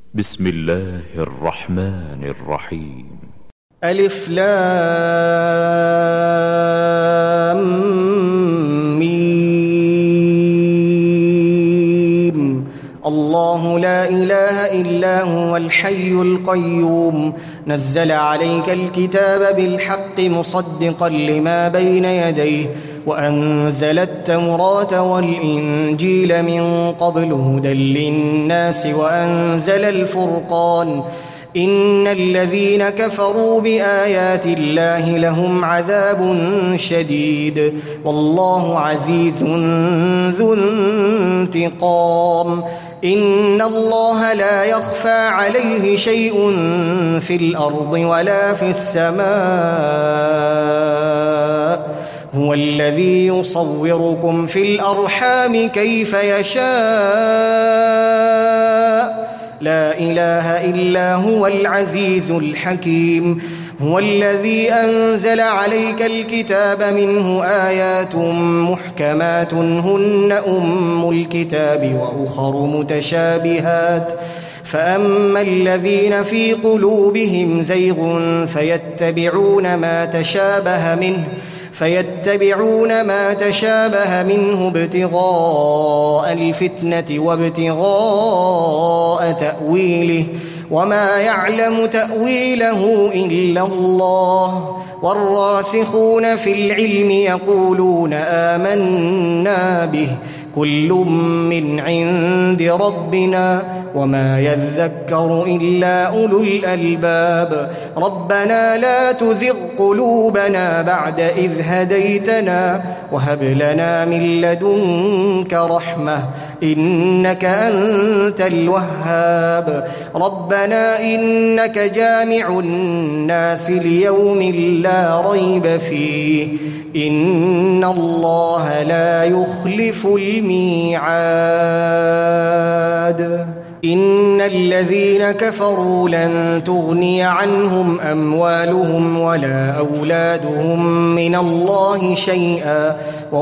بسم الله الرحمن الرحيم. ألف لام ميم. الله لا إله إلا هو الحي القيوم نزل عليك الكتاب بالحق مصدقا لما بين يديه وأنزل التوراة والإنجيل من قبل هدى للناس وأنزل الفرقان إن الذين كفروا بآيات الله لهم عذاب شديد والله عزيز ذو انتقام. إن الله لا يخفى عليه شيء في الأرض ولا في السماء هو الذي يصوركم في الأرحام كيف يشاء لا إله إلا هو العزيز الحكيم. هو الذي أنزل عليك الكتاب منه آيات محكمات هن أم الكتاب وأخر متشابهات فأما الذين في قلوبهم زيغ فيتبعون ما تشابه منه ابتغاء الفتنة وابتغاء تأويله وما يعلم تأويله إلا الله والراسخون في العلم يقولون آمنا به كل من عند ربنا وما يذكر إلا أولو الألباب. ربنا لا تزغ قلوبنا بعد إذ هديتنا وهب لنا من لدنك رحمة إنك أنت الوهاب. ربنا إنك جامع الناس ليوم لا ريب فيه إن الله لا يخلف الميعاد. إن الذين كفروا لن تغني عنهم أموالهم ولا أولادهم من الله شيئا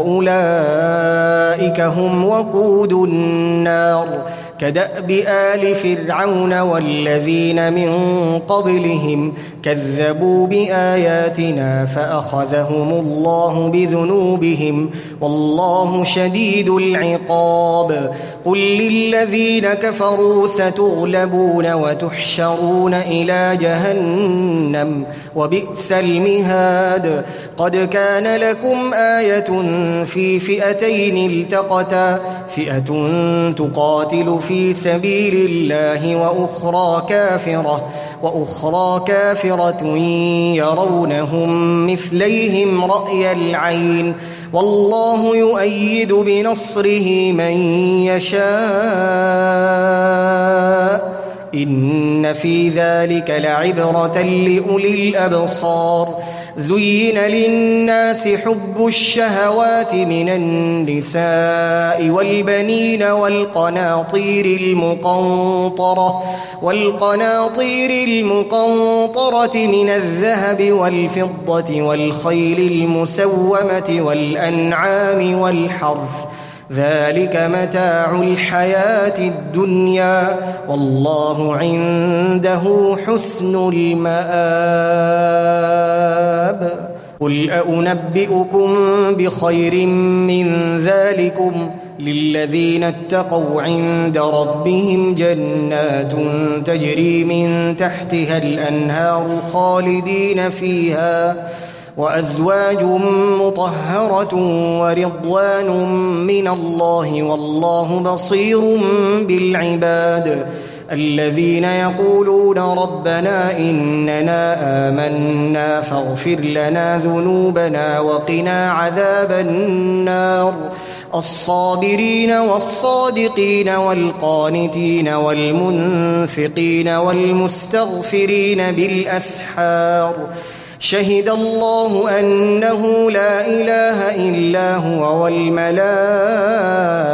وأولئك هم وقود النار كدأب آل فرعون والذين من قبلهم كذبوا بآياتنا فأخذهم الله بذنوبهم والله شديد العقاب. قل للذين كفروا ستغلبون وتحشرون إلى جهنم وبئس المهاد. قد كان لكم آية في فئتين التقتا فئة تقاتل في سبيل الله وأخرى كافرة يرونهم مثليهم رأي العين والله يؤيد بنصره من يشاء إن في ذلك لعبرة لأولي الأبصار. زين للناس حب الشهوات من النساء والبنين والقناطير المقنطرة من الذهب والفضة والخيل المسومة والأنعام والحرث ذلك متاع الحياة الدنيا والله عنده حسن المآب. قل أنبئكم بخير من ذلكم للذين اتقوا عند ربهم جنات تجري من تحتها الأنهار خالدين فيها وأزواج مطهرة ورضوان من الله والله بصير بالعباد. الذين يقولون ربنا إننا آمنا فاغفر لنا ذنوبنا وقنا عذاب النار. الصابرين والصادقين والقانتين والمنفقين والمستغفرين بالأسحار. شهد الله أنه لا إله إلا هو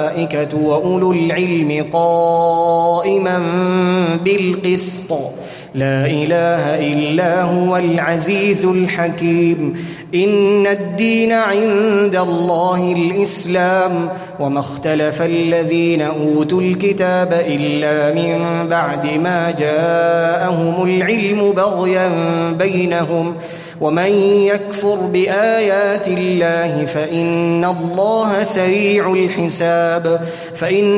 والملائكة وأولو العلم قائما بالقسط لا إله إلا هو العزيز الحكيم. إن الدين عند الله الإسلام وما اختلف الذين أوتوا الكتاب إلا من بعد ما جاءهم العلم بغيا بينهم ومن يكفر بآيات الله فإن الله سريع الحساب. فإن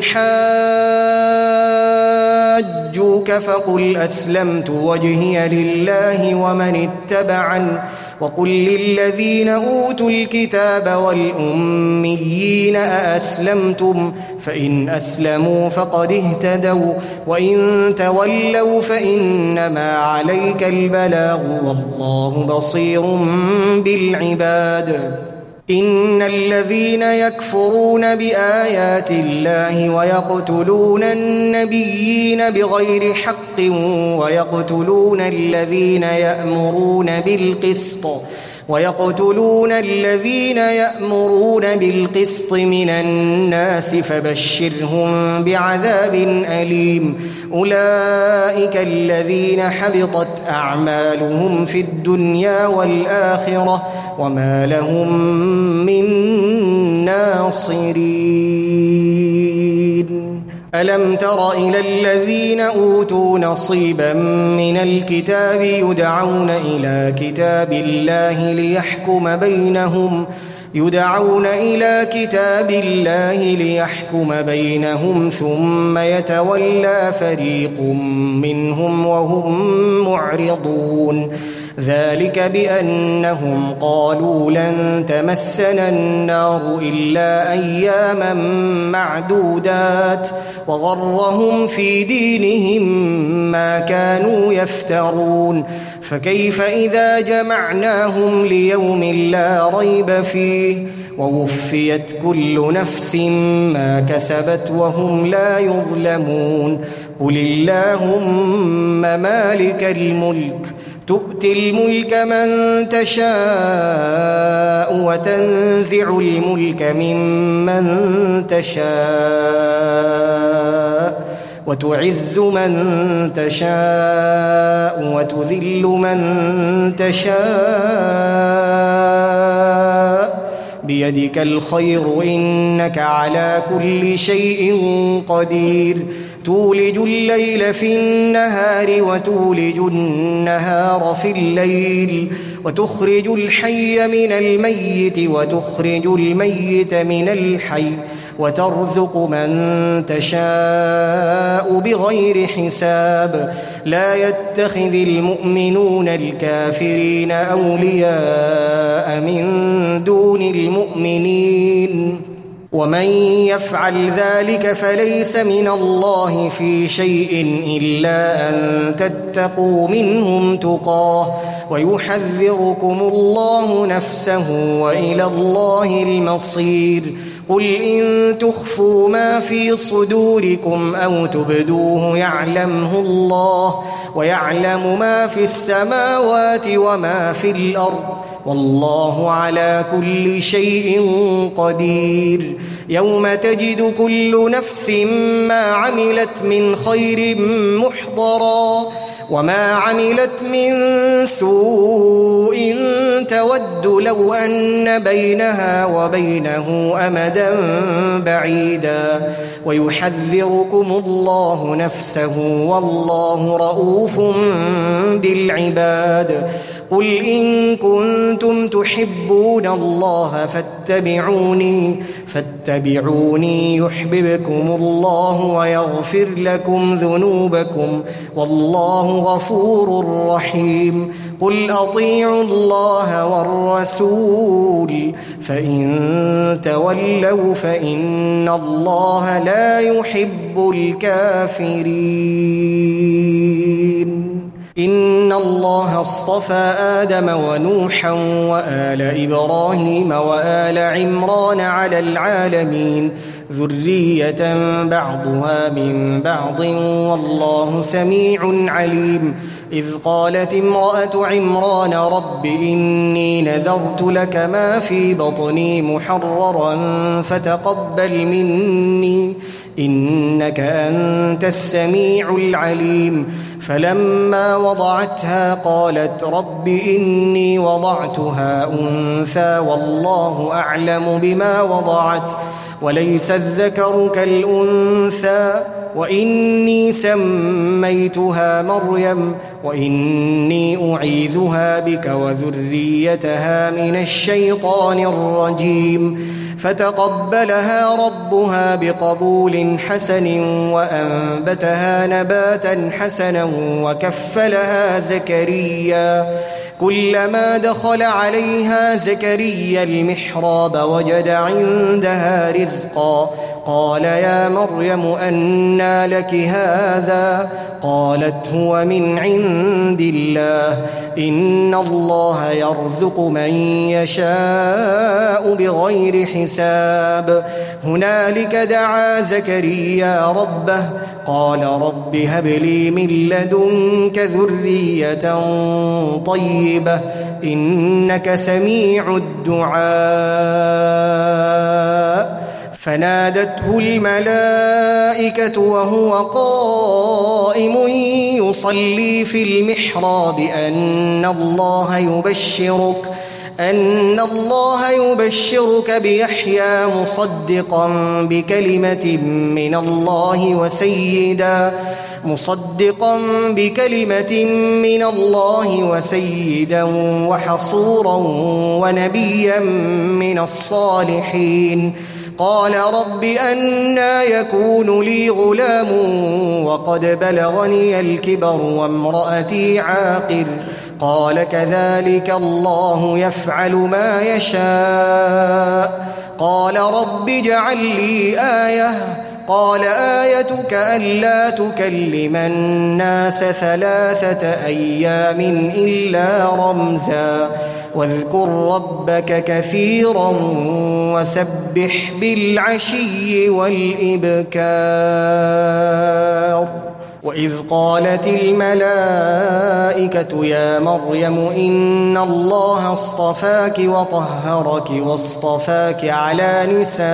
حاجوك فقل أسلمت وجهي لله ومن اتبعني وقل للذين أوتوا الكتاب والأميين أأسلمتم فإن أسلموا فقد اهتدوا وإن تولوا فإنما عليك البلاغ والله بصير بالعباد. إن الذين يكفرون بآيات الله ويقتلون النبيين بغير حق ويقتلون الذين يأمرون بالقسط من الناس فبشرهم بعذاب أليم. أولئك الذين حبطت أعمالهم في الدنيا والآخرة وما لهم من ناصرين. ألم تر إلى الذين أوتوا نصيبا من الكتاب يدعون إلى كتاب الله ليحكم بينهم ثم يتولى فريق منهم وهم معرضون. ذلك بأنهم قالوا لن تمسنا النار إلا أياما معدودات وغرهم في دينهم ما كانوا يفترون. فكيف إذا جمعناهم ليوم لا ريب فيه ووفيت كل نفس ما كسبت وهم لا يظلمون. قل اللهم مالك الملك تؤتي الملك من تشاء وتنزع الملك ممن تشاء وتعز من تشاء وتذل من تشاء بيدك الخير إنك على كل شيء قدير. تولج الليل في النهار وتولج النهار في الليل وتخرج الحي من الميت وتخرج الميت من الحي وترزق من تشاء بغير حساب. لا يتخذ المؤمنون الكافرين أولياء من دون المؤمنين ومن يفعل ذلك فليس من الله في شيء إلا أن تتقوا منهم تقاه ويحذركم الله نفسه وإلى الله المصير. قل إن تخفوا ما في صدوركم أو تبدوه يعلمه الله ويعلم ما في السماوات وما في الأرض والله على كل شيء قدير. يوم تجد كل نفس ما عملت من خير محضرا وما عملت من سوء تود لو أن بينها وبينه أمدا بعيدا ويحذركم الله نفسه والله رؤوف بالعباد. قل إن كنتم تحبون الله فاتبعوني يحببكم الله ويغفر لكم ذنوبكم والله غفور رحيم. قل أطيعوا الله والرسول فإن تولوا فإن الله لا يحب الكافرين. إن الله اصطفى آدم ونوحا وآل إبراهيم وآل عمران على العالمين ذرية بعضها من بعض والله سميع عليم. إذ قالت امرأة عمران رب إني نذرت لك ما في بطني محررا فتقبل مني إنك أنت السميع العليم. فلما وضعتها قالت رب إني وضعتها أنثى والله أعلم بما وضعت وليس الذكر كالأنثى وإني سميتها مريم وإني أعيذها بك وذريتها من الشيطان الرجيم فتقبلها ربها بقبول حسن وأنبتها نباتا حسنا وكفلها زكريا كلما دخل عليها زكريا المحراب وجد عندها رزقا قال يا مريم أنى لك هذا قالت هو من عند الله إن الله يرزق من يشاء بغير حساب هنالك دعا زكريا ربه قال رب هب لي من لدنك ذرية طيبة إنك سميع الدعاء فنادته الملائكة وهو قائم يصلي في المحراب أن الله يبشرك بيحيى مصدقا بكلمة من الله وسيدا وحصورا ونبيا من الصالحين قال رب أنى يكون لي غلام وقد بلغني الكبر وامرأتي عاقر قال كذلك الله يفعل ما يشاء قال رب اجعل لي آية قال آيتك ألا تكلم الناس 3 أيام إلا رمزا واذكر ربك كثيرا وسبح بالعشي والإبكار وإذ قالت الملائكة يا مريم إن الله اصطفاك وطهرك واصطفاك على نساء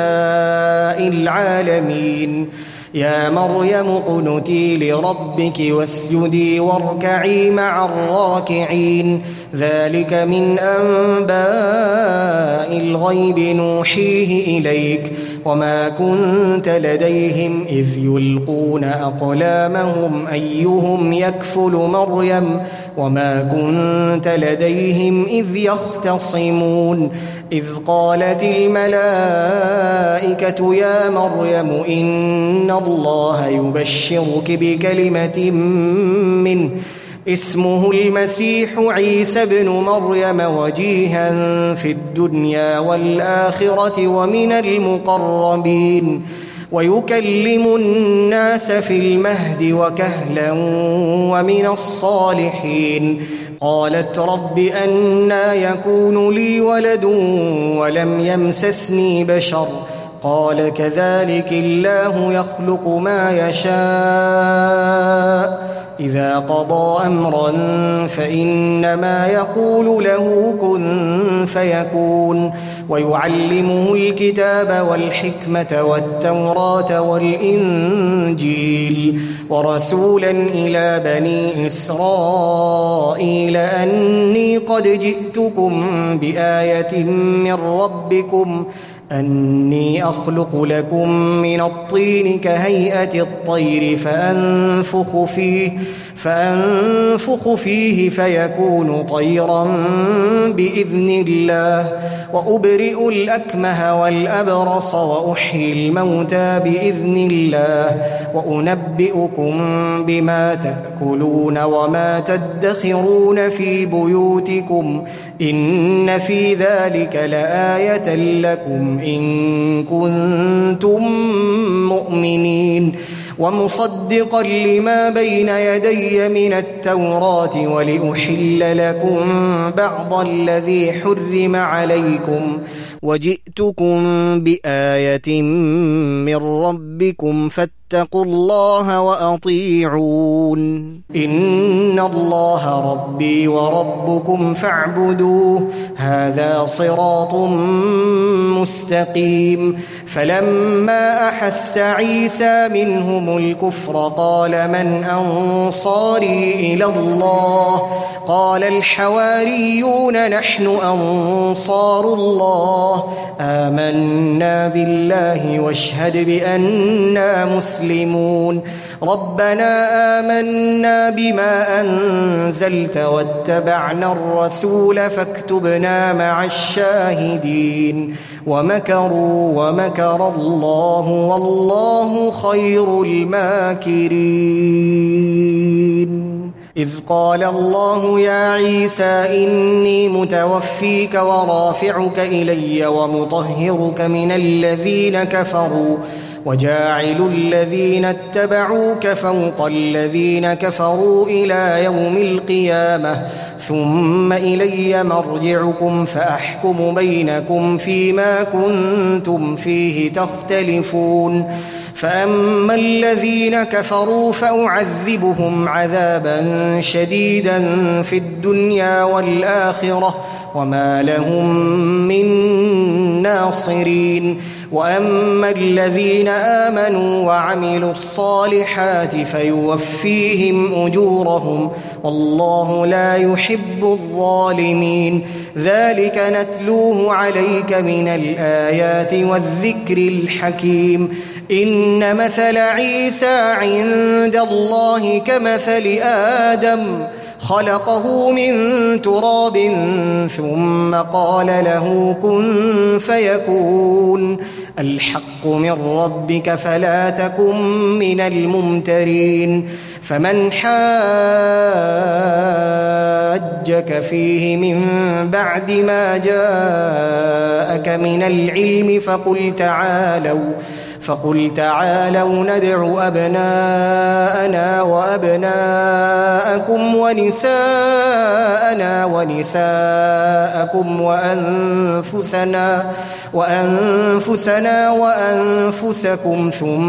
العالمين يا مريم قنتي لربك واسجدي واركعي مع الراكعين ذلك من أنباء الغيب نوحيه إليك وما كنت لديهم إذ يلقون أقلامهم أيهم يكفل مريم وما كنت لديهم إذ يختصمون إذ قالت الملائكة يا مريم إن الله يبشرك بكلمة منه اسمه المسيح عيسى ابن مريم وجيها في الدنيا والآخرة ومن المقربين ويكلم الناس في المهد وكهلا ومن الصالحين قالت رب أنى يكون لي ولد ولم يمسسني بشر قال كذلك الله يخلق ما يشاء إذا قضى أمرا فإنما يقول له كن فيكون ويعلمه الكتاب والحكمة والتوراة والإنجيل ورسولا إلى بني إسرائيل أني قد جئتكم بآية من ربكم أني أخلق لكم من الطين كهيئة الطير فأنفخ فيه فيكون طيرا بإذن الله وأبرئ الأكمه والأبرص وأحيي الموتى بإذن الله وأنبئكم بما تأكلون وما تدخرون في بيوتكم إن في ذلك لآية لكم إن كنتم مؤمنين ومصدقا لما بين يدي من التوراة ولأحل لكم بعض الذي حرم عليكم وجئتكم بآية من ربكم فاتقوا الله وأطيعون. إن الله ربي وربكم فاعبدوه هذا صراط مستقيم. فلما أحس عيسى منهم الكفر قال من أنصاري إلى الله قال الحواريون نحن أنصار الله آمنا بالله واشهد بأننا مسلمون. ربنا آمنا بما أنزلت واتبعنا الرسول فاكتبنا مع الشاهدين. ومكروا ومكر الله والله خير الماكرين. إذ قال الله يا عيسى إني متوفيك ورافعك إلي ومطهرك من الذين كفروا وجاعل الذين اتبعوك فوق الذين كفروا إلى يوم القيامة ثم إلي مرجعكم فأحكم بينكم فيما كنتم فيه تختلفون. فأما الذين كفروا فأعذبهم عذابا شديدا في الدنيا والآخرة وما لهم من ناصرين. وأما الذين آمنوا وعملوا الصالحات فيوفيهم أجورهم والله لا يحب الظالمين. ذلك نتلوه عليك من الآيات والذكر الحكيم. إن مثل عيسى عند الله كمثل آدم خلقه من تراب ثم قال له كن فيكون. الحق من ربك فلا تكن من الممترين. فمن حاجك فيه من بعد ما جاءك من العلم فقل تعالوا ندع أبناءنا وأبناءكم ونساءنا ونساءكم وأنفسنا وأنفسكم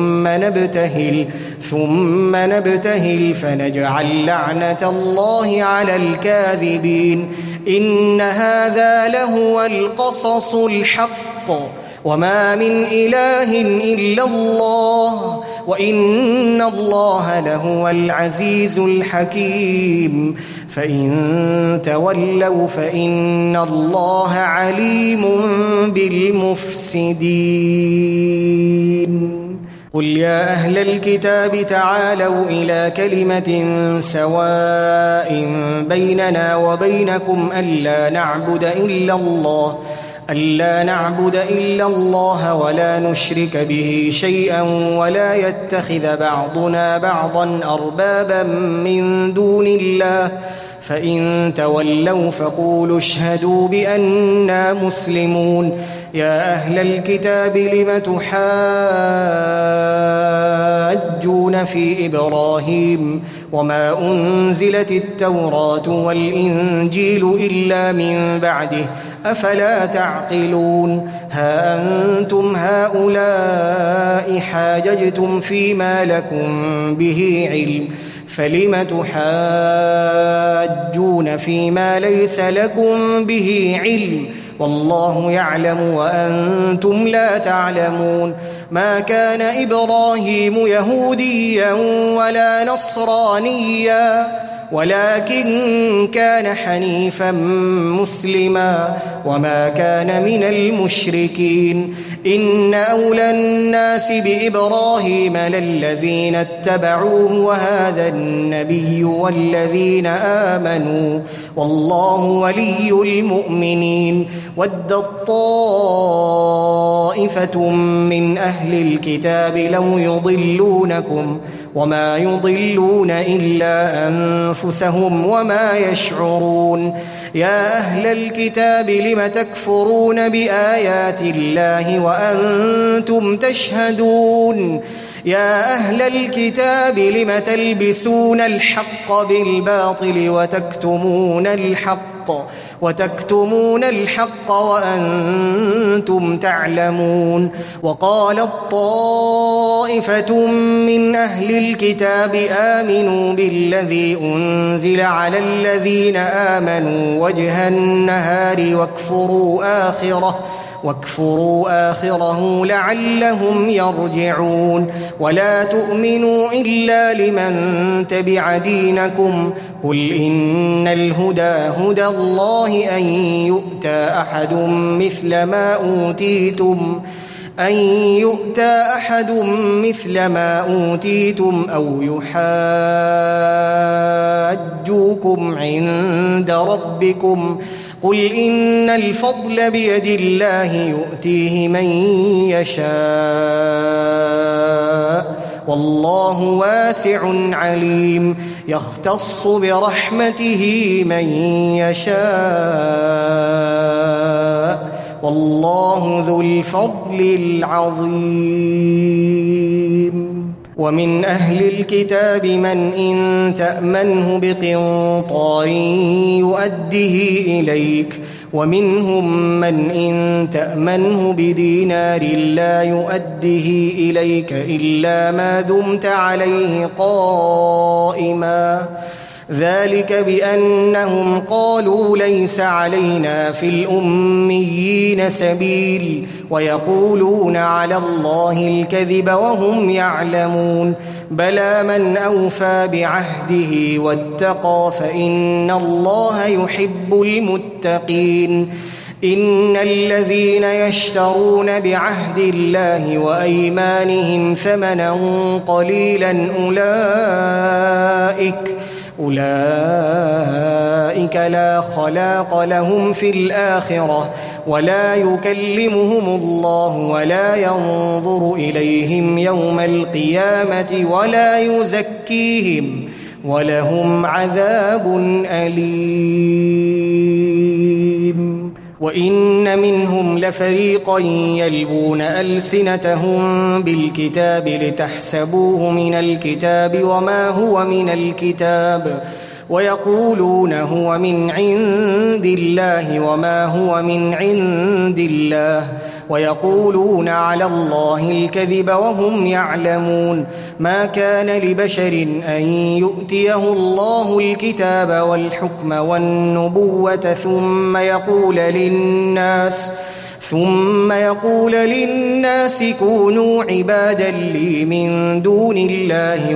ثم نبتهل فنجعل لعنة الله على الكاذبين. إن هذا لهو القصص الحق وما من إله إلا الله وإن الله لهو العزيز الحكيم. فإن تولوا فإن الله عليم بالمفسدين. قل يا أهل الكتاب تعالوا إلى كلمة سواء بيننا وبينكم ألا نعبد إلا الله ولا نشرك به شيئا ولا يتخذ بعضنا بعضا أربابا من دون الله. فإن تولوا فقولوا اشهدوا بأننا مسلمون. يا أهل الكتاب لم تحاجون في إبراهيم وما أنزلت التوراة والإنجيل إلا من بعده أفلا تعقلون. ها أنتم هؤلاء حاججتم فيما لكم به علم فلم تحاجون فيما ليس لكم به علم والله يعلم وأنتم لا تعلمون. ما كان إبراهيم يهوديا ولا نصرانيا ولكن كان حنيفا مسلما وما كان من المشركين. إن أولى الناس بإبراهيم للذين اتبعوه وهذا النبي والذين آمنوا والله ولي المؤمنين. ودت طائفة من أهل الكتاب لو يضلونكم وما يضلون إلا أنفسهم وما يشعرون. يا أهل الكتاب لم تكفرون بآيات الله وأنتم تشهدون. يا أهل الكتاب لم تلبسون الحق بالباطل وتكتمون الحق وتكتمون الحق وأنتم تعلمون. وقالت طائفة من أهل الكتاب آمنوا بالذي أنزل على الذين آمنوا وجه النهار واكفروا آخره لعلهم يرجعون. ولا تؤمنوا إلا لمن تبع دينكم قل إن الهدى هدى الله أن يؤتى أحد مثل ما أوتيتم أو يحاجوكم عند ربكم قل إن الفضل بيد الله يؤتيه من يشاء والله واسع عليم. يختص برحمته من يشاء والله ذو الفضل العظيم. ومن أهل الكتاب من إن تأمنه بقنطار يؤده إليك ومنهم من إن تأمنه بدينار لا يؤده إليك إلا ما دمت عليه قائما ذلك بأنهم قالوا ليس علينا في الأميين سبيل ويقولون على الله الكذب وهم يعلمون. بلى من أوفى بعهده واتقى فإن الله يحب المتقين. إن الذين يشترون بعهد الله وأيمانهم ثمنا قليلا أولئك لا خلاق لهم في الآخرة ولا يكلمهم الله ولا ينظر إليهم يوم القيامة ولا يزكيهم ولهم عذاب أليم. وإن منهم لفريقا يلبون ألسنتهم بالكتاب لتحسبوه من الكتاب وما هو من الكتاب ويقولون هو من عند الله وما هو من عند الله ويقولون على الله الكذب وهم يعلمون. ما كان لبشر أن يؤتيه الله الكتاب والحكم والنبوة ثم يقول للناس كونوا عبادا لي من دون الله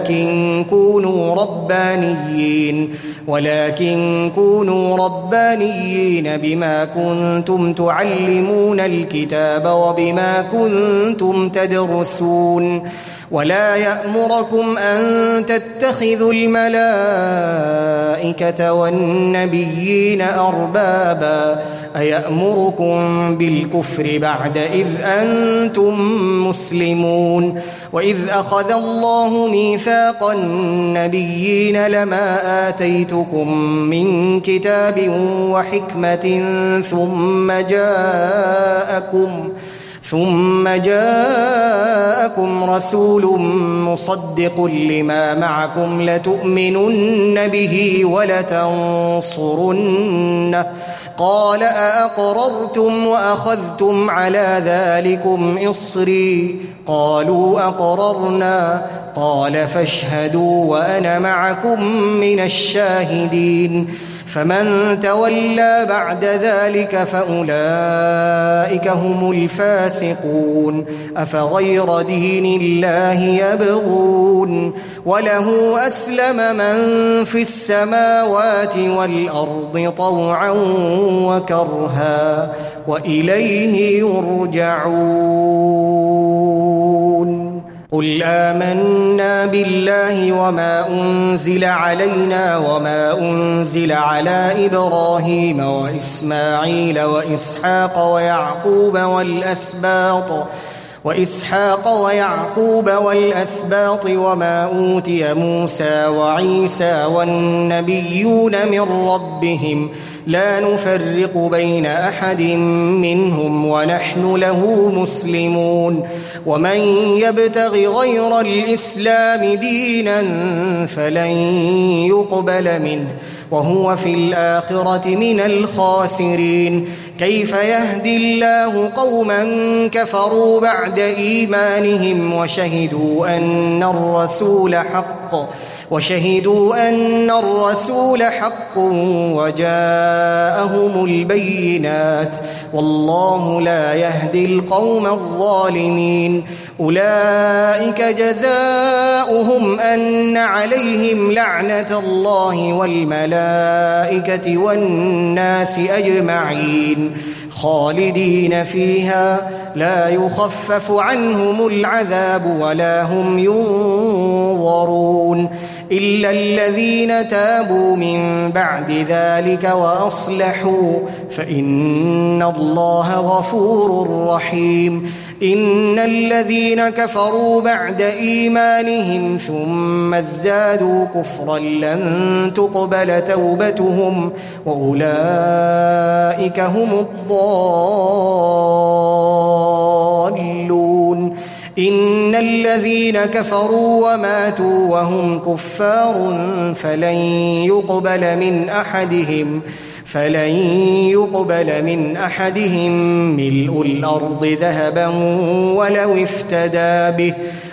ولكن كونوا ربانيين بما كنتم تعلمون الكتاب وبما كنتم تدرسون. ولا يأمركم أن تتخذوا الملائكة والنبيين أربابا أيأمركم بالكفر بعد إذ أنتم مسلمون. وإذ أخذ الله ميثاق النبيين لما آتيتكم من كتاب وحكمة ثم جاءكم رسول مصدق لما معكم لتؤمنن به ولتنصرنه قال أأقررتم وأخذتم على ذلكم إصري قالوا أقررنا قال فاشهدوا وأنا معكم من الشاهدين. فمن تولى بعد ذلك فأولئك هم الفاسقون. أفغير دين الله يبغون وله أسلم من في السماوات والأرض طوعا وكرها وإليه يرجعون. قل آمنا بالله وما أنزل علينا وما أنزل على إبراهيم وإسماعيل وإسحاق ويعقوب والأسباط وما أوتي موسى وعيسى والنبيون من ربهم لا نفرق بين أحد منهم ونحن له مسلمون. ومن يبتغ غير الإسلام دينا فلن يقبل منه وهو في الآخرة من الخاسرين. كيف يهدي الله قوما كفروا بعد إيمانهم وشهدوا أن الرسول حق وجاءهم البينات والله لا يهدي القوم الظالمين. أولئك جزاؤهم أن عليهم لعنة الله والملائكة والناس أجمعين خالدين فيها لا يخفف عنهم العذاب ولا هم ينظرون إلا الذين تابوا من بعد ذلك وأصلحوا فإن الله غفور رحيم. إن الذين كفروا بعد إيمانهم ثم ازدادوا كفرا لن تقبل توبتهم وأولئك هم الضالون. إن الذين كفروا وماتوا وهم كفار فلن يقبل من أحدهم ملء الأرض ذهبا ولو افتدى به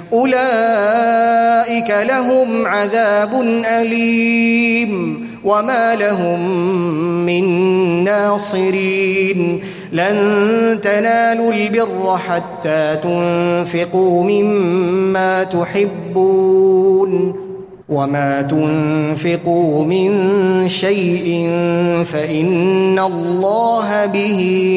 أولئك لهم عذاب أليم وما لهم من ناصرين. لن تنالوا البر حتى تنفقوا مما تحبون وما تنفقوا من شيء فإن الله به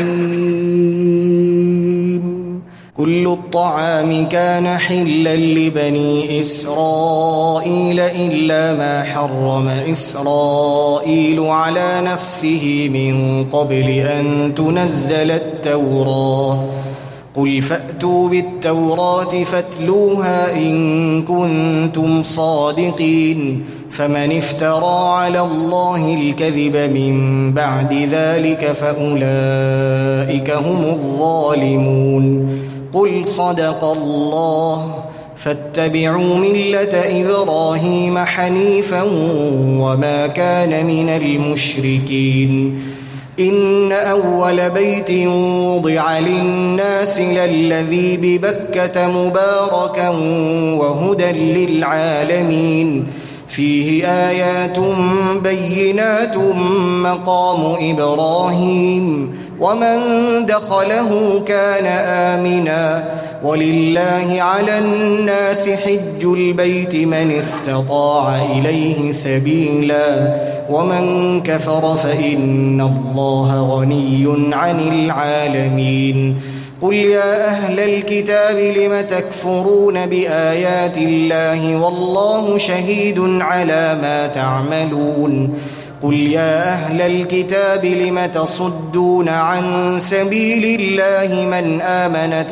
عليم. كل الطعام كان حلا لبني إسرائيل إلا ما حرم إسرائيل على نفسه من قبل أن تنزل التوراة. قل فأتوا بالتوراة فاتلوها إن كنتم صادقين. فمن افترى على الله الكذب من بعد ذلك فأولئك هم الظالمون. قل صدق الله فاتبعوا ملة إبراهيم حنيفا وما كان من المشركين. إن أول بيت وضع للناس للذي ببكة مباركا وهدى للعالمين فيه آيات بينات مقام إبراهيم ومن دخله كان آمنا ولله على الناس حج البيت من استطاع إليه سبيلا ومن كفر فإن الله غني عن العالمين. قل يا أهل الكتاب لم تكفرون بآيات الله والله شهيد على ما تعملون. قل يا أهل الكتاب لم تصدون عن سبيل الله من آمن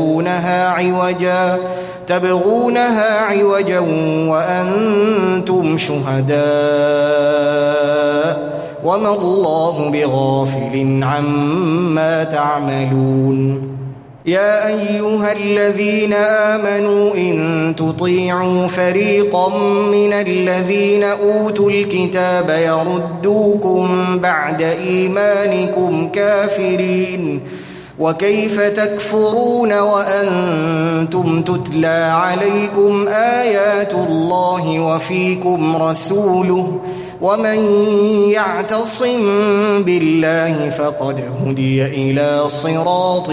تبغونها عوجا وأنتم شهداء وما الله بغافل عما تعملون. يا أيها الذين آمنوا إن تطيعوا فريقا من الذين أوتوا الكتاب يردوكم بعد إيمانكم كافرين وكيف تكفرون وأنتم تتلى عليكم آيات الله وفيكم رسوله ومن يعتصم بالله فقد هدي إلى صراط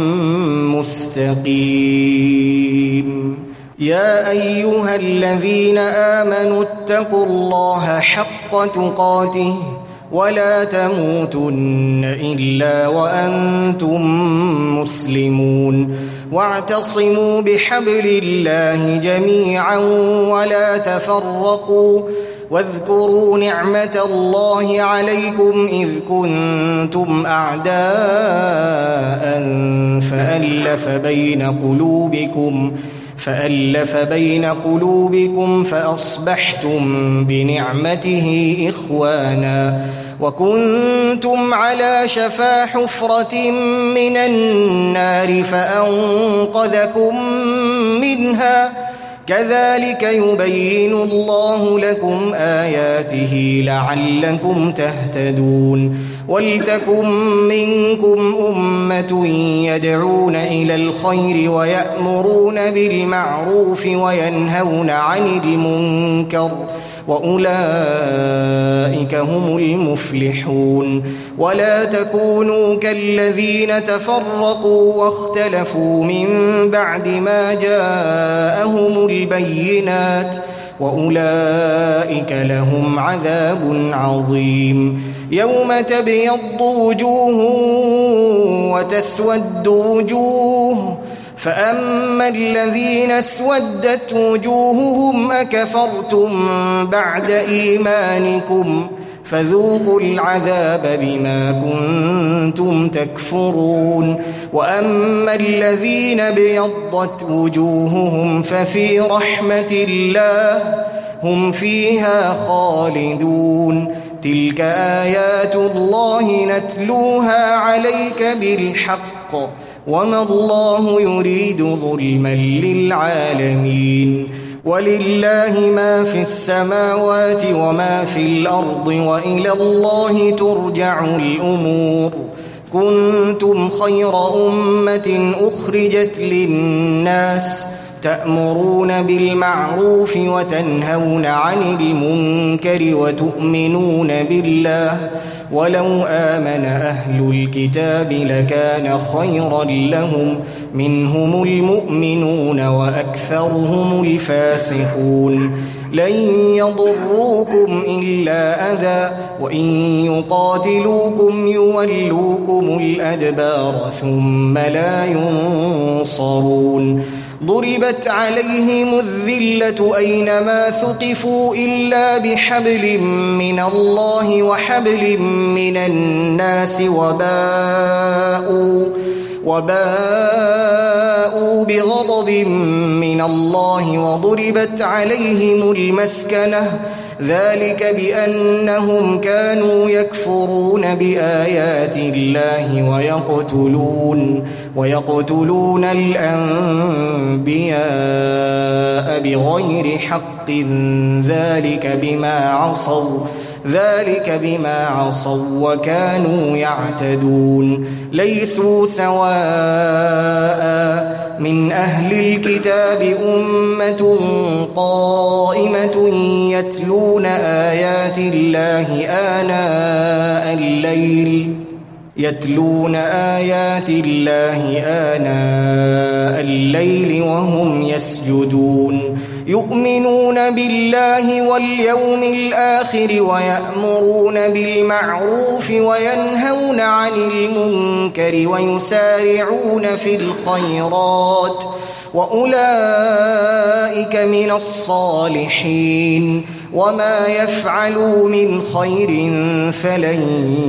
مستقيم. يا أيها الذين آمنوا اتقوا الله حق تقاته ولا تموتن إلا وأنتم مسلمون واعتصموا بحبل الله جميعا ولا تفرقوا واذكروا نعمة الله عليكم إذ كنتم أعداء فألف بين قلوبكم فأصبحتم بنعمته إخوانا وكنتم على شفا حفرة من النار فأنقذكم منها كذلك يبين الله لكم آياته لعلكم تهتدون ولتكن منكم أمة يدعون إلى الخير ويأمرون بالمعروف وينهون عن المنكر وأولئك هم المفلحون ولا تكونوا كالذين تفرقوا واختلفوا من بعد ما جاءهم البينات وأولئك لهم عذاب عظيم يوم تبيض وجوه وتسود وجوه فأما الذين اسودت وجوههم أكفرتم بعد إيمانكم فذوقوا العذاب بما كنتم تكفرون وأما الذين ابيضت وجوههم ففي رحمة الله هم فيها خالدون تلك آيات الله نتلوها عليك بالحق وما الله يريد ظلما للعالمين ولله ما في السماوات وما في الأرض وإلى الله ترجع الأمور كنتم خير أمة أخرجت للناس تأمرون بالمعروف وتنهون عن المنكر وتؤمنون بالله ولو آمن أهل الكتاب لكان خيرا لهم منهم المؤمنون وأكثرهم الفاسقون لن يضروكم إلا أذى وإن يقاتلوكم يولوكم الأدبار ثم لا ينصرون ضربت عليهم الذلة أينما ثقفوا إلا بحبل من الله وحبل من الناس وباءوا بغضب من الله وضربت عليهم المسكنة ذلك بأنهم كانوا يكفرون بآيات الله ويقتلون الأنبياء بغير حق ذلك بما عصوا وكانوا يعتدون ليسوا سواء من أهل الكتاب أمة قائمة يتلون آيات الله آناء الليل وهم يسجدون يؤمنون بالله واليوم الآخر ويأمرون بالمعروف وينهون عن المنكر ويسارعون في الخيرات وأولئك من الصالحين وما يفعلوا من خير فلن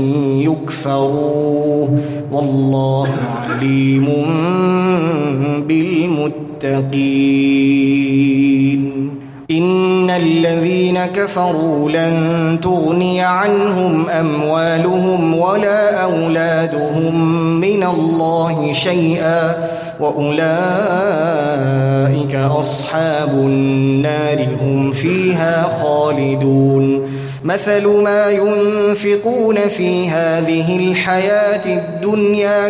يكفروه والله عليم بالمتقين إن الذين كفروا لن تغني عنهم أموالهم ولا أولادهم من الله شيئا وأولئك أصحاب النار هم فيها خالدون مثل ما ينفقون في هذه الحياة الدنيا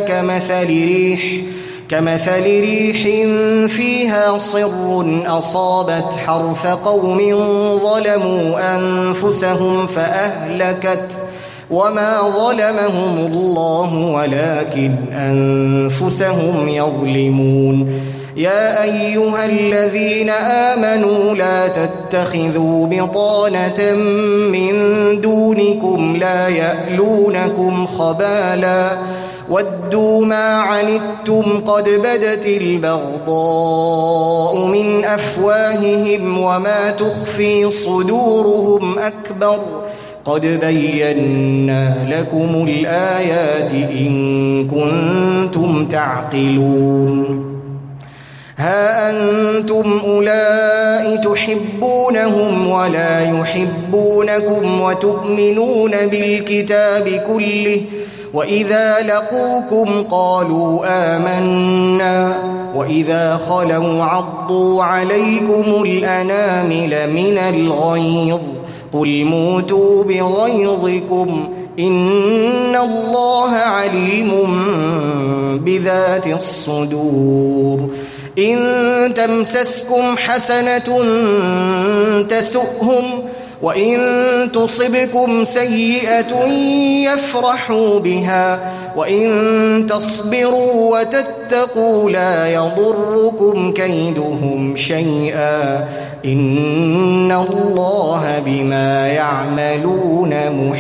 كمثل ريح فيها صر أصابت حرث قوم ظلموا أنفسهم فأهلكت وما ظلمهم الله ولكن أنفسهم يظلمون يا أيها الذين آمنوا لا تتخذوا بطانة من دونكم لا يألونكم خبالا ودوا ما عنتم قد بدت البغضاء من أفواههم وما تخفي صدورهم أكبر قد بينا لكم الآيات إن كنتم تعقلون ها أنتم أولئك تحبونهم ولا يحبونكم وتؤمنون بالكتاب كله وإذا لقوكم قالوا آمنا وإذا خلوا عضوا عليكم الأنامل من الغيظ قل موتوا بغيظكم إن الله عليم بذات الصدور إن تمسسكم حسنة تسؤهم وإن تصبكم سيئة يفرحوا بها وإن تصبروا وتتقوا لا يضركم كيدهم شيئا إن الله بما يعملون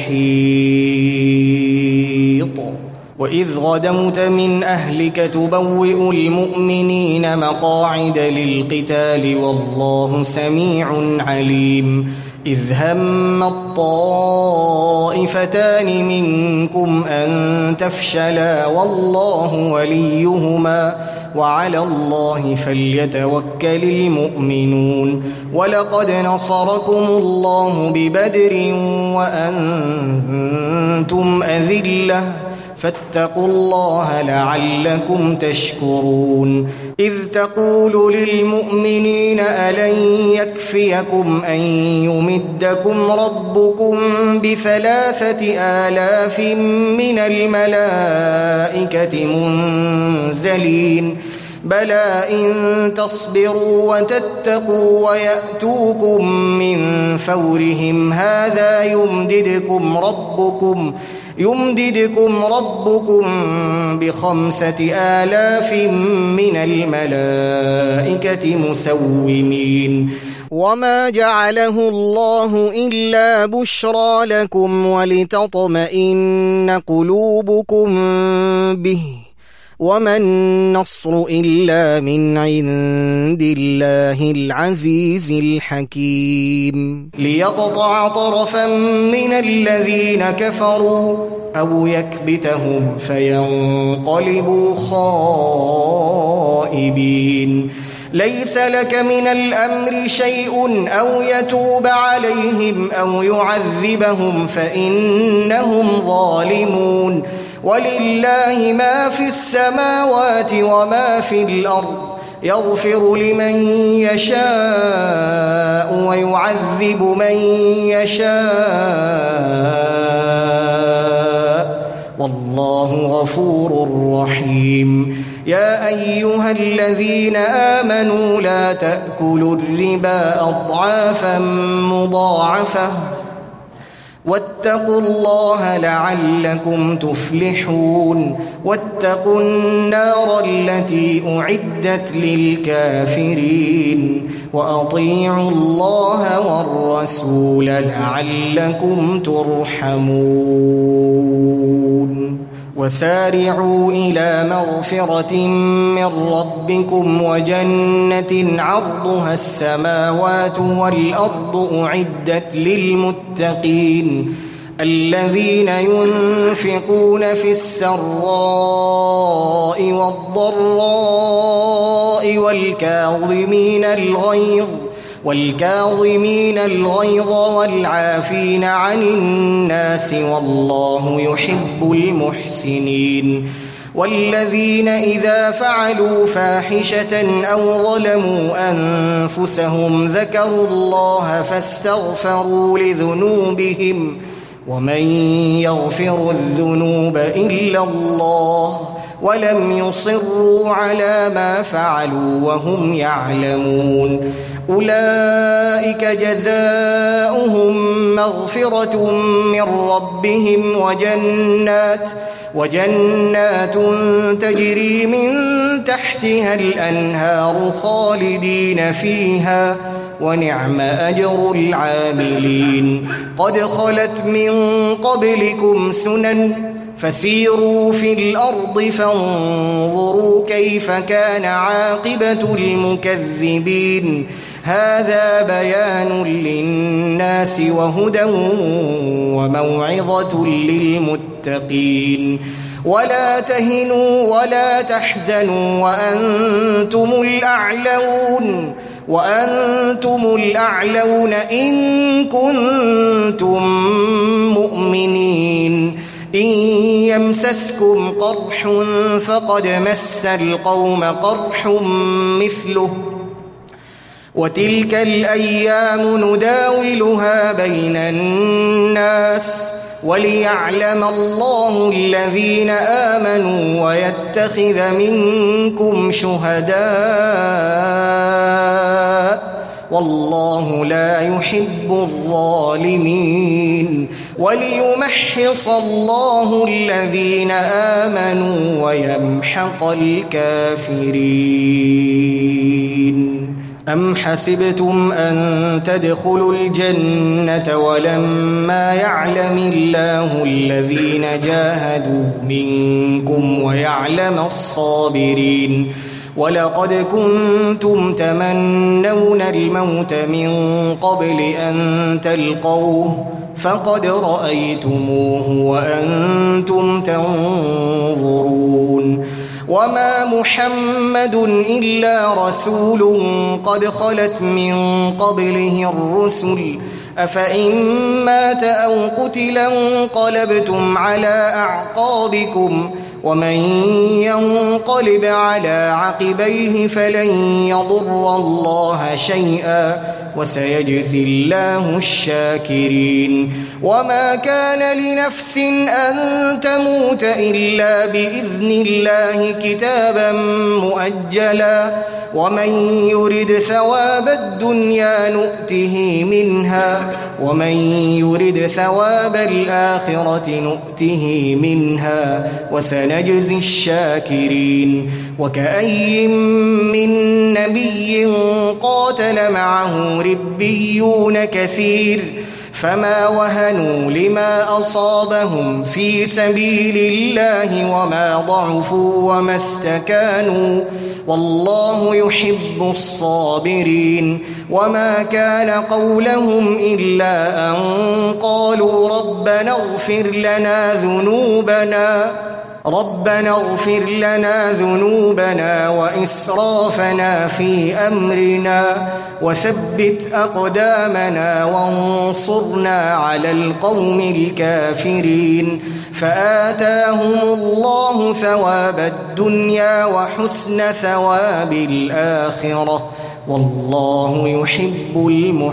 محيط وإذ غدوت من أهلك تبوئ المؤمنين مقاعد للقتال والله سميع عليم إذ هم الطائفتان منكم أن تفشلا والله وليهما وعلى الله فليتوكل المؤمنون ولقد نصركم الله ببدر وأنتم أذلة فاتقوا الله لعلكم تشكرون إذ تقول للمؤمنين ألن يكفيكم أن يمدكم ربكم ب3,000 من الملائكة منزلين بلى إن تصبروا وتتقوا ويأتوكم من فورهم هذا يمددكم ربكم ب5,000 من الملائكة مسومين وما جعله الله إلا بشرى لكم ولتطمئن قلوبكم به وما النصر إلا من عند الله العزيز الحكيم ليقطع طرفا من الذين كفروا أو يكبتهم فينقلبوا خائبين ليس لك من الأمر شيء أو يتوب عليهم أو يعذبهم فإنهم ظالمون ولله ما في السماوات وما في الأرض يغفر لمن يشاء ويعذب من يشاء والله غفور رحيم يا أيها الذين آمنوا لا تأكلوا الربا أضعافا مضاعفة واتقوا الله لعلكم تفلحون واتقوا النار التي أعدت للكافرين وأطيعوا الله والرسول لعلكم ترحمون وسارعوا إلى مغفرة من ربكم وجنة عرضها السماوات والأرض أعدت للمتقين الذين ينفقون في السراء والضراء والكاظمين الغيظ والعافين عن الناس والله يحب المحسنين والذين إذا فعلوا فاحشة أو ظلموا أنفسهم ذكروا الله فاستغفروا لذنوبهم ومن يغفر الذنوب إلا الله ولم يصروا على ما فعلوا وهم يعلمون أولئك جزاؤهم مغفرة من ربهم وجنات تجري من تحتها الأنهار خالدين فيها ونعم أجر العاملين قد خلت من قبلكم سنن فسيروا في الأرض فانظروا كيف كان عاقبة المكذبين هذا بيان للناس وهدى وموعظة للمتقين ولا تهنوا ولا تحزنوا وأنتم الأعلون إن كنتم مؤمنين إن يمسسكم قرح فقد مس القوم قرح مثله وتلك الأيام نداولها بين الناس وليعلم الله الذين آمنوا ويتخذ منكم شهداء والله لا يحب الظالمين وليمحص الله الذين آمنوا ويمحق الكافرين. أم حسبتم أن تدخلوا الجنة ولما يعلم الله الذين جاهدوا منكم ويعلم الصابرين ولقد كنتم تمنون الموت من قبل أن تلقوه فقد رأيتموه وأنتم تنظرون وما محمد إلا رسول قد خلت من قبله الرسل أفإن مات أو قتلا انقلبتم على أعقابكم ومن ينقلب على عقبيه فلن يضر الله شيئا وسيجزي الله الشاكرين. وما كان لنفس أن تموت إلا بإذن الله كتابا مؤجلا ومن يرد ثواب الدنيا نؤته منها ومن يرد ثواب الآخرة نؤته منها وسنجزي الشاكرين. وكأي من نبي قاتل معه ربيون كثير فما وهنوا لما أصابهم في سبيل الله وما ضعفوا وما استكانوا والله يحب الصابرين. وما كان قولهم إلا أن قالوا ربنا اغفر لنا ذنوبنا وإسرافنا في أمرنا وثبت أقدامنا وانصرنا على القوم الكافرين. فآتاهم الله ثواب الدنيا وحسن ثواب الآخرة والله يحب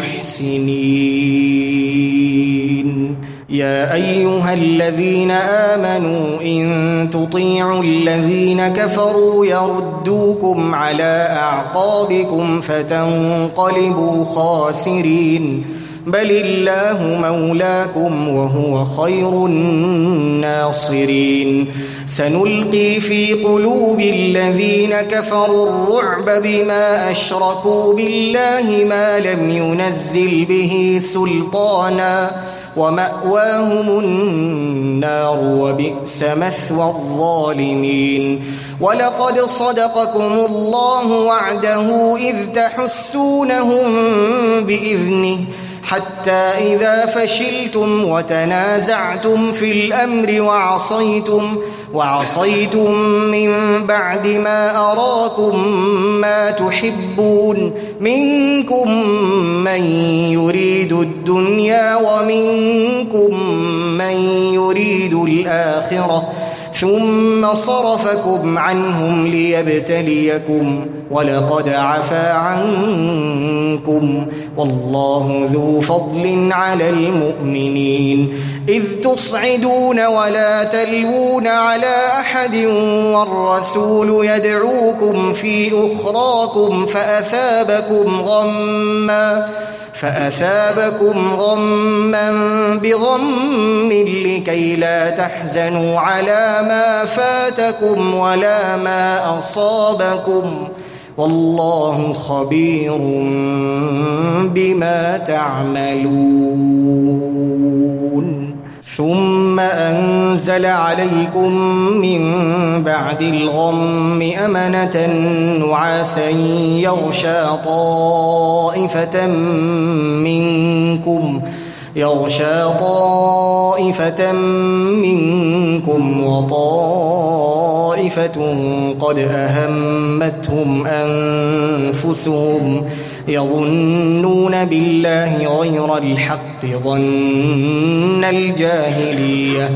المحسنين. يا أيها الذين آمنوا إن تطيعوا الذين كفروا يردوكم على أعقابكم فتنقلبوا خاسرين بل الله مولاكم وهو خير الناصرين. سنلقي في قلوب الذين كفروا الرعب بما أشركوا بالله ما لم ينزل به سلطانا ومأواهم النار وبئس مثوى الظالمين. ولقد صدقكم الله وعده إذ تحسونهم بإذنه حتى إذا فشلتم وتنازعتم في الأمر وعصيتم من بعد ما أراكم ما تحبون منكم من يريد الدنيا ومنكم من يريد الآخرة ثم صرفكم عنهم ليبتليكم ولقد عفا عنكم والله ذو فضل على المؤمنين. إذ تصعدون ولا تلوون على أحد والرسول يدعوكم في أخراكم فأثابكم غما بغم لكي لا تحزنوا على ما فاتكم ولا ما أصابكم والله خبير بما تعملون. ثم أنزل عليكم من بعد الغم أمنة نعاسا يغشى طائفة منكم وطائفة قد أهمتهم أنفسهم يظنون بالله غير الحق ظن الجاهلية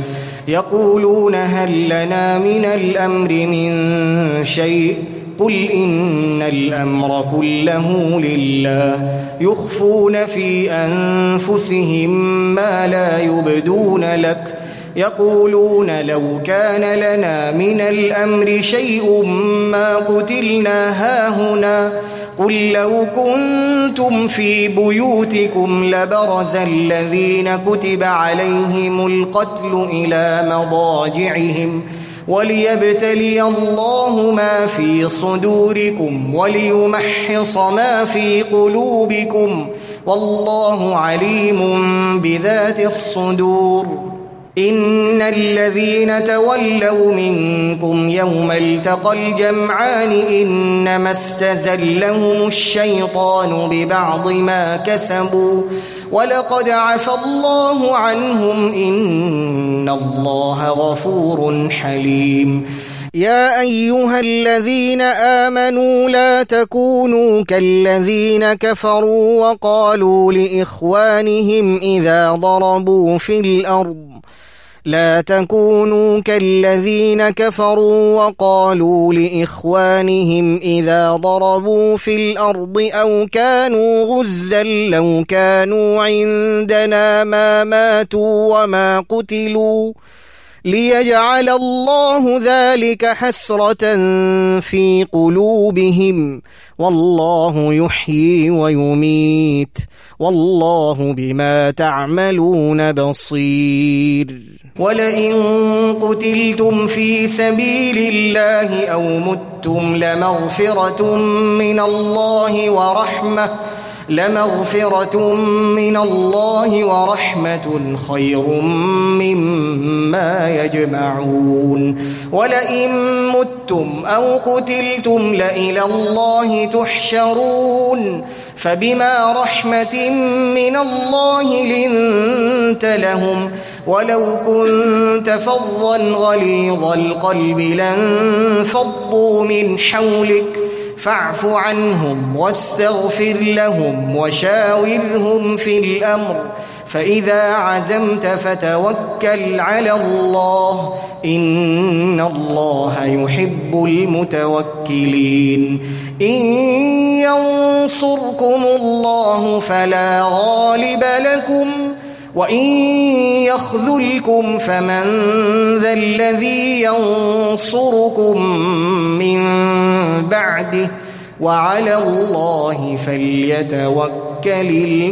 يقولون هل لنا من الأمر من شيء قل إن الأمر كله لله يخفون في أنفسهم ما لا يبدون لك يقولون لو كان لنا من الأمر شيء ما قتلنا هاهنا قل لو كنتم في بيوتكم لبرز الذين كتب عليهم القتل إلى مضاجعهم وليبتلي الله ما في صدوركم وليمحص ما في قلوبكم والله عليم بذات الصدور إن الذين تولوا منكم يوم التقى الجمعان إنما استزلهم الشيطان ببعض ما كسبوا ولقد عفى الله عنهم إن الله غفور حليم يا أيها الذين آمنوا لا تكونوا كالذين كفروا وقالوا لإخوانهم إذا ضربوا في الأرض لا تكونوا كالذين كفروا وقالوا لإخوانهم إذا ضربوا في الأرض أو كانوا غزا لو كانوا عندنا ما ماتوا وما قتلوا ليجعل الله ذلك حسرة في قلوبهم والله يحيي ويميت والله بما تعملون بصير ولئن قتلتم في سبيل الله أو متم لمغفرة من الله ورحمة خير مما يجمعون ولئن متم أو قتلتم لإلى الله تحشرون فبما رحمة من الله لنت لهم ولو كنت فظا غليظ القلب لانفضوا من حولك فاعف عنهم واستغفر لهم وشاورهم في الأمر فإذا عزمت فتوكل على الله إن الله يحب المتوكلين إن ينصركم الله فلا غالب لكم وإن يخذلكم فمن ذا الذي ينصركم من بعده وعلى الله فليتوكل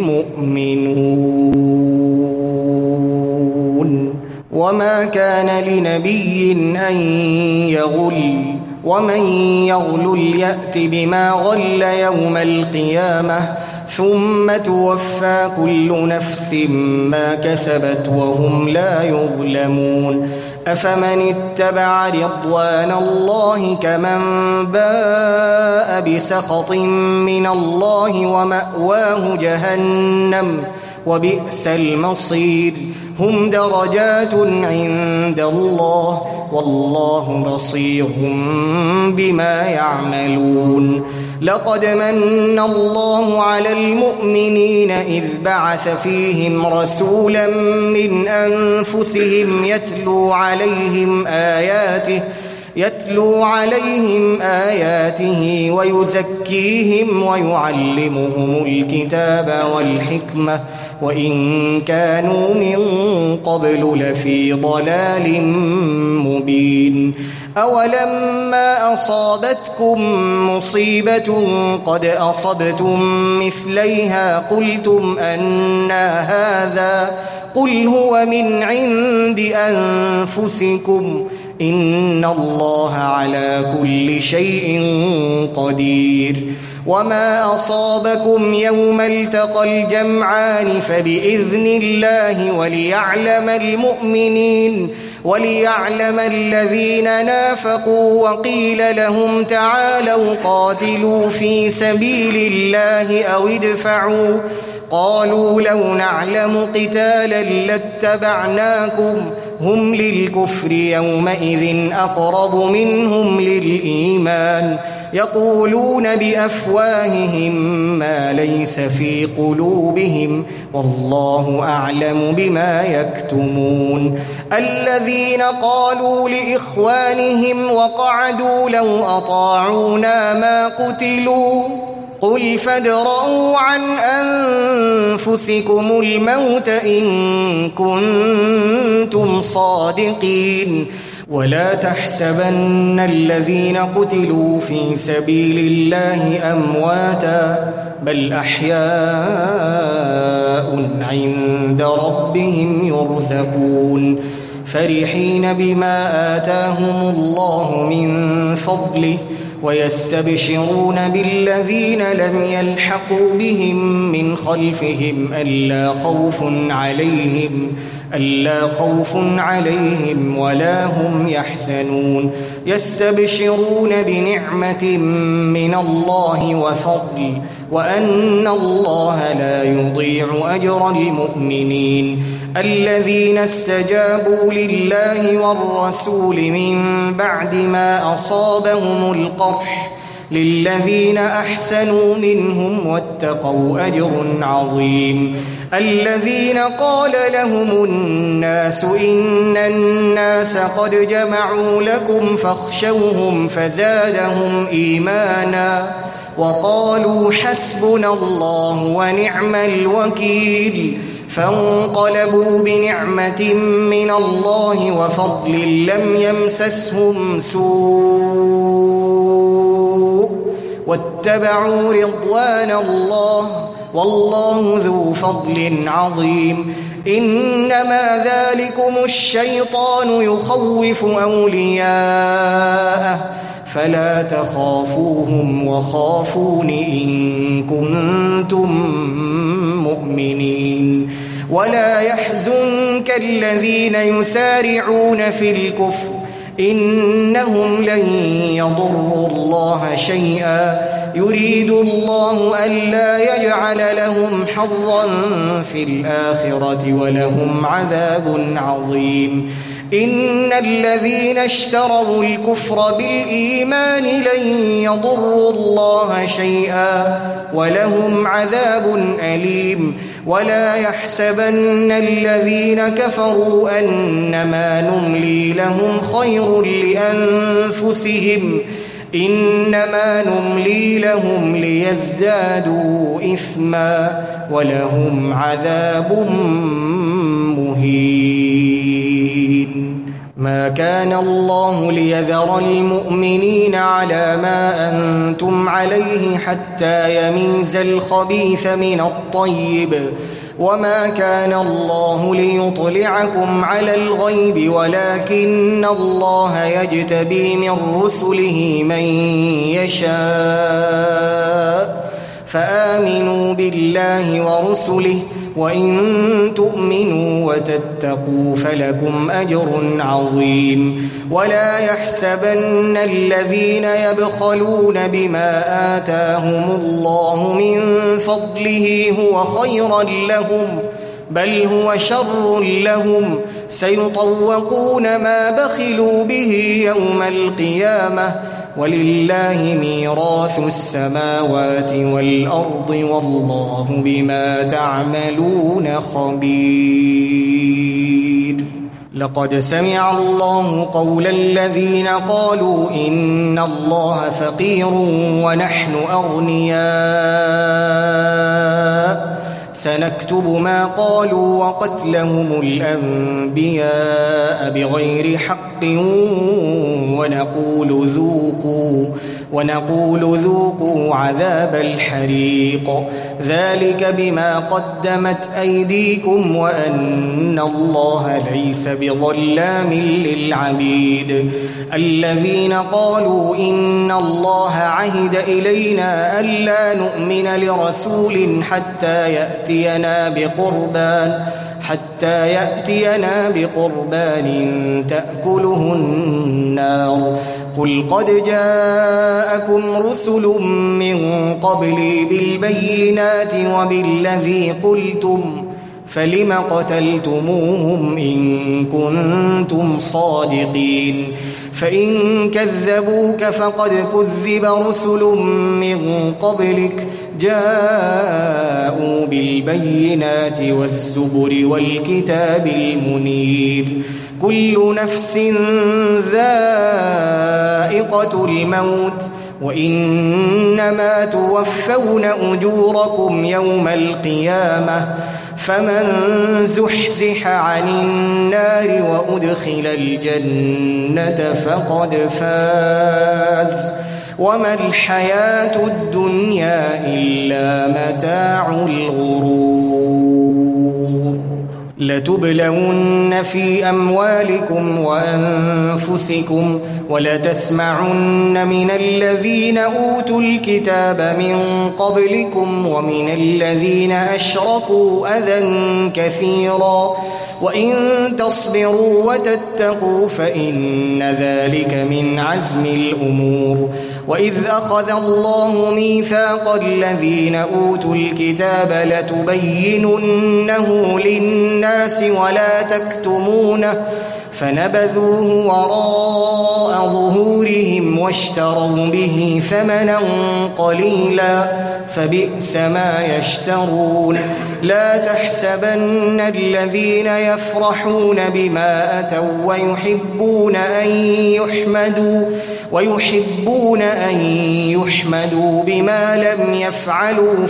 المؤمنون وما كان لنبي أن يغل ومن يغل يأت بما غل يوم القيامة ثم توفى كل نفس ما كسبت وهم لا يظلمون أفمن اتبع رضوان الله كمن باء بسخط من الله ومأواه جهنم وبئس المصير هم درجات عند الله والله بصير بما يعملون لقد من الله على المؤمنين إذ بعث فيهم رسولا من أنفسهم يتلو عليهم آياته ويزكيهم ويعلمهم الكتاب والحكمة وإن كانوا من قبل لفي ضلال مبين أولما أصابتكم مصيبة قد أصبتم مثليها قلتم أنى هذا قل هو من عند أنفسكم إن الله على كل شيء قدير وما أصابكم يوم التقى الجمعان فبإذن الله وليعلم الذين نافقوا وقيل لهم تعالوا قاتلوا في سبيل الله أو ادفعوا قالوا لو نعلم قتالا لاتبعناكم هم للكفر يومئذ أقرب منهم للإيمان يقولون بأفواههم ما ليس في قلوبهم والله أعلم بما يكتمون. الذين قالوا لإخوانهم وقعدوا لو أطاعونا ما قتلوا قل فادرءوا عن أنفسكم الموت إن كنتم صادقين ولا تحسبن الذين قتلوا في سبيل الله أمواتا بل أحياء عند ربهم يرزقون فرحين بما آتاهم الله من فضله ويستبشرون بالذين لم يلحقوا بهم من خلفهم ألا خوف عليهم ولا هم يحزنون يستبشرون بنعمة من الله وفضل وأن الله لا يضيع أجر المؤمنين. الذين استجابوا لله والرسول من بعد ما أصابهم القرح للذين أحسنوا منهم واتقوا أجر عظيم. الذين قال لهم الناس إن الناس قد جمعوا لكم فاخشوهم فزادهم إيمانا وقالوا حسبنا الله ونعم الوكيل فانقلبوا بنعمة من الله وفضل لم يمسسهم سوء واتبعوا رضوان الله والله ذو فضل عظيم. إنما ذلكم الشيطان يخوف أولياءه فلا تخافوهم وخافون إن كنتم مؤمنين. ولا يحزنك الذين يسارعون في الكفر إنهم لن يضروا الله شيئا يريد الله ألا يجعل لهم حظا في الآخرة ولهم عذاب عظيم. إن الذين اشتروا الكفر بالإيمان لن يضروا الله شيئا ولهم عذاب أليم. ولا يحسبن الذين كفروا أنما نملي لهم خير لأنفسهم إنما نملي لهم ليزدادوا إثما ولهم عذاب مهين. ما كان الله ليذر المؤمنين على ما أنتم عليه حتى يميز الخبيث من الطيب وما كان الله ليطلعكم على الغيب ولكن الله يجتبي من رسله من يشاء فآمنوا بالله ورسله وإن تؤمنوا وتتقوا فلكم أجر عظيم. ولا يحسبن الذين يبخلون بما آتاهم الله من فضله هو خيرا لهم بل هو شر لهم سيطوقون ما بخلوا به يوم القيامة ولله ميراث السماوات والأرض والله بما تعملون خبير. لقد سمع الله قول الذين قالوا إن الله فقير ونحن أغنياء سنكتب ما قالوا وقتلهم الأنبياء بغير حق ونقول ذوقوا عذاب الحريق ذلك بما قدمت أيديكم وأن الله ليس بظلام للعبيد. الذين قالوا إن الله عهد إلينا ألا نؤمن لرسول حتى يأتينا بقربان تأكله النار قل قد جاءكم رسل من قبلي بالبينات وبالذي قلتم فلم قتلتموهم إن كنتم صادقين فإن كذبوك فقد كذب رسل من قبلك جاءوا بالبينات والزبر والكتاب المنير كل نفس ذائقة الموت وإنما توفون أجوركم يوم القيامة فمن زحزح عن النار وأدخل الجنة فقد فاز وما الحياة الدنيا إلا متاع الغرور لتبلون في أموالكم وأنفسكم ولتسمعن من الذين أوتوا الكتاب من قبلكم ومن الذين أشركوا أذى كثيرا وإن تصبروا وتتقوا فإن ذلك من عزم الأمور وإذ أخذ الله ميثاق الذين أوتوا الكتاب لتبيننه للناس ولا تكتمونه فنبذوه وراء ظهورهم واشتروا به ثمنا قليلا فبئس ما يشترون لا تحسبن الذين يفرحون بما أتوا ويحبون أن يحمدوا بما لم يفعلوا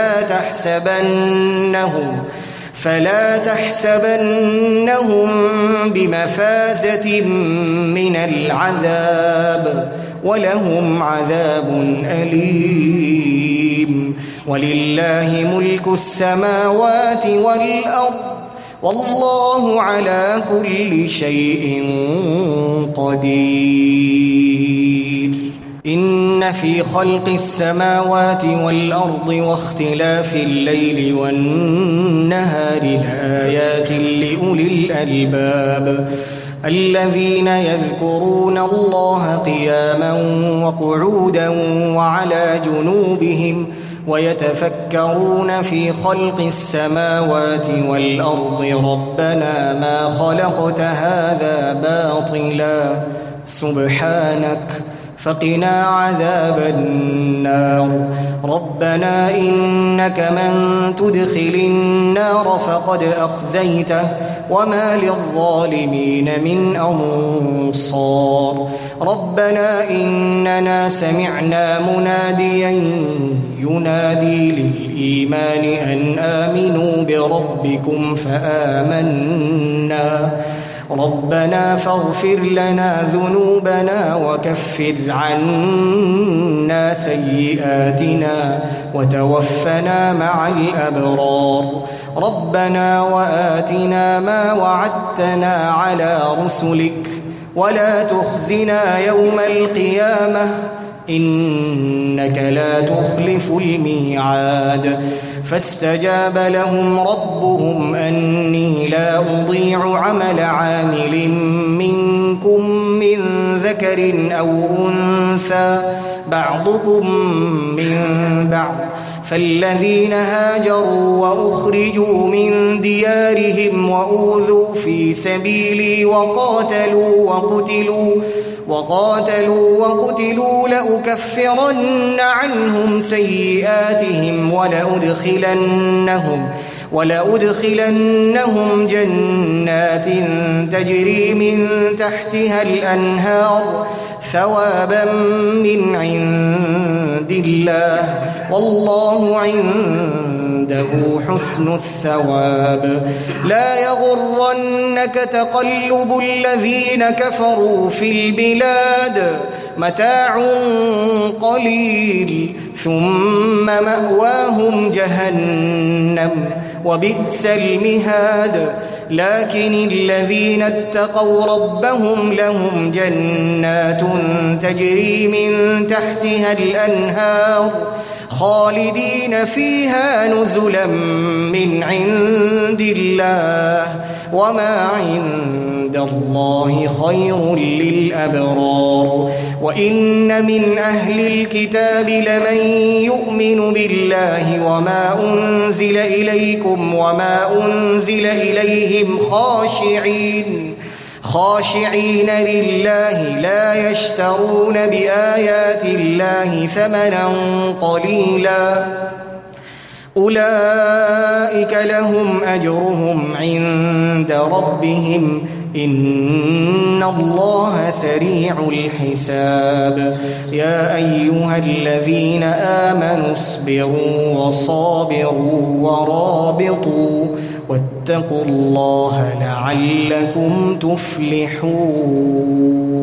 فلا تحسبنهم بمفازة من العذاب ولهم عذاب أليم ولله ملك السماوات والأرض والله على كل شيء قدير إن في خلق السماوات والأرض واختلاف الليل والنهار لآيات لأولي الألباب الذين يذكرون الله قياما وقعودا وعلى جنوبهم ويتفكرون في خلق السماوات والأرض ربنا ما خلقت هذا باطلا سبحانك فقنا عذاب النار ربنا إنك من تدخل النار فقد أخزيته وما للظالمين من أنصار ربنا إننا سمعنا مناديا ينادي للإيمان أن آمنوا بربكم فآمنا ربنا فاغفر لنا ذنوبنا وكفر عنا سيئاتنا وتوفنا مع الأبرار ربنا وآتنا ما وعدتنا على رسلك ولا تخزنا يوم القيامة إنك لا تخلف الميعاد فاستجاب لهم ربهم أني لا أضيع عمل عامل منكم من ذكر أو أنثى بعضكم من بعض فالذين هاجروا وأخرجوا من ديارهم وأوذوا في سبيلي وقاتلوا وقتلوا لأكفرن عنهم سيئاتهم ولأدخلنهم جنات تجري من تحتها الأنهار ثوابا من عند الله والله عنده حسن الثواب لا يغرنك تقلب الذين كفروا في البلاد متاع قليل ثم مأواهم جهنم وبئس المهاد لكن الذين اتقوا ربهم لهم جنات تجري من تحتها الأنهار خالدين فيها نزلا من عند الله وما عند الله خير للأبرار وإن من أهل الكتاب لمن يؤمن بالله وما أنزل إليكم وما أنزل إليهم خاشعين لله لا يشترون بآيات الله ثمنا قليلا أولئك لهم أجرهم عند ربهم إن الله سريع الحساب يا أيها الذين آمنوا اصبروا وصابروا ورابطوا واتقوا الله لعلكم تفلحون